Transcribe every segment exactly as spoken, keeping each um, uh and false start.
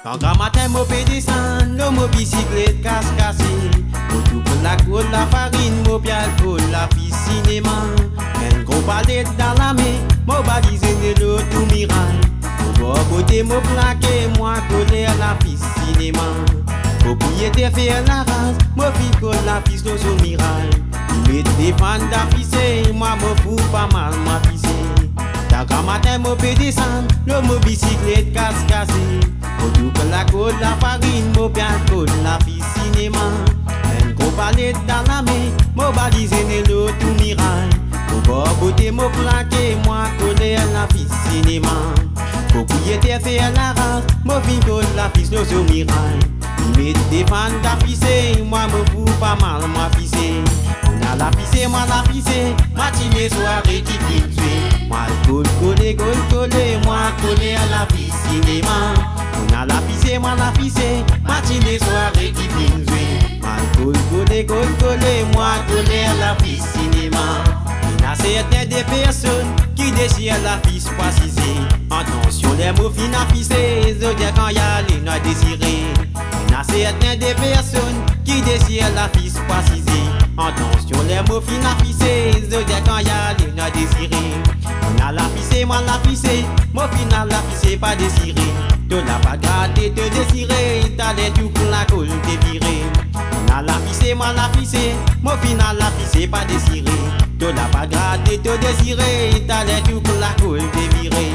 Quand grand matin moi peux descendre, le mon bicyclette casse cassé. Moi tout pour la colle, la farine, moi puis alcool, la fille cinéma. Un gros palette dans la main, moi balisé de l'eau tout miraille. Moi côté moi plaqué, moi collé à la fille cinéma. Propriétaire faire la race, moi fille colle la fille sur miraille. Il met des fans d'afficher, moi me fous pas mal ma fille. Quand matin moi peux descendre, le mon bicyclette casse cassé. Moi tout pour la colle, la farine, moi puis alcool, la fille cinéma. Un gros palette dans la main, moi balisé de l'eau tout miraille. Moi côté moi plaqué, moi collé à la fille cinéma. Propriétaire fait la race, moi fille colle la fille sur miraille. Il met des fans d'afficher, moi me fous pas mal moi fille. On a la fissée, moi la fissée, matinée, soirée qui finit tuer. Moi colle, collé, colle, collé, moi collé à la fille cinéma. On a la fissée, moi la fissée, matinée, soirée qui finit tuer. Moi colle, collé, colle, collé, moi collé à la fille cinéma. Il y a certaines des personnes qui désirent la fille précisée. Attention les mots fin affichés, zodiac quand y a les noix désirées. Il y a certaines des personnes qui désirent la fille précisée. Attention les mots fin affichés, zodiac quand y a les noix désirées. On a la fissée, moi la fissée, mot final la fissée pas désirée. Tu n'as pas gardé te désirer, t'as les tout pour la colle t'es viré. On a la fissée, moi la fissée, mot final la fissée pas désirée. Tu n'as pas gardé te désirer, t'as les tout pour la colle t'es viré.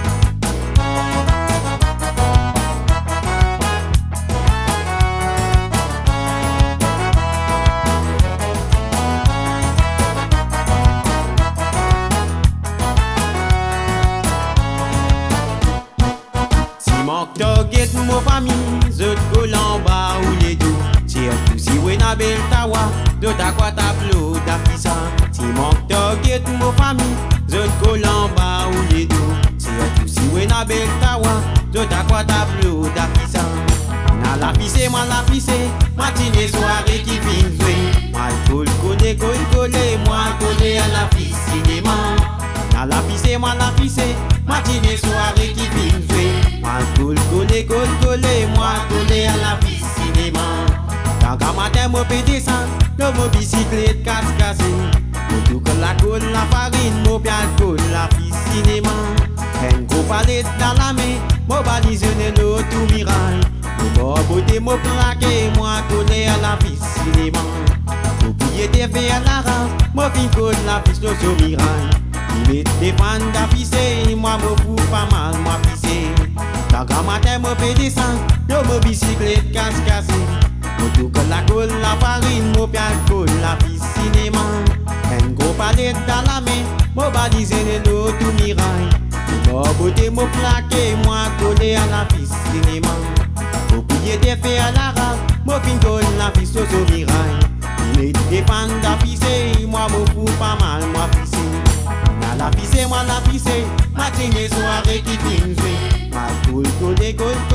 Target mon famille, zot colle en bas ou les dos. Surtout si vous n'a bel tawa, de ta quoi tableau d'afficha. Si manque target mon famille, zot colle en bas ou les dos. Surtout si vous n'a bel tawa, de ta quoi tableau d'afficha. On a la fissée, moi la fissée, matinée soirée qui finit jouer. Moi colle, coller, colle, coller, moi coller à la fille cinéma. On a la fissée, moi la fissée, matinée soirée qui finit jouer. Moi colle, coller, colle, coller, moi coller à la fille cinéma. Quand matin moi peux descendre, le mon bicyclette casse cassé. Moi tout que la colle, la farine, moi bien alcool, la fille cinéma. Un gros palette dans la main, moi balise de l'eau tout miraille. Moi côté moi plaqué, moi coller à la fille cinéma. Propriétaire fait à la race, moi fin colle la fille sur miraille. Il met des fans d'afficher, moi me fous pas mal, moi fissé. Quand matin moi peux descendre, le mon bicyclette casse cassé. Moi tout que la colle, la farine, moi bien alcool, la fille cinéma. Un gros palette dans la main, moi balise de l'eau tout miraille. Moi côté moi plaqué, moi collé à la fille cinéma. Propriétaire fait à la race, moi fin colle la fille sur miraille. Il met des fans d'afficher, moi me fous pas mal, moi fissé. La fissée, moi la fissée, matinée soirée qui finit jouer. Ma colle, colle, colle,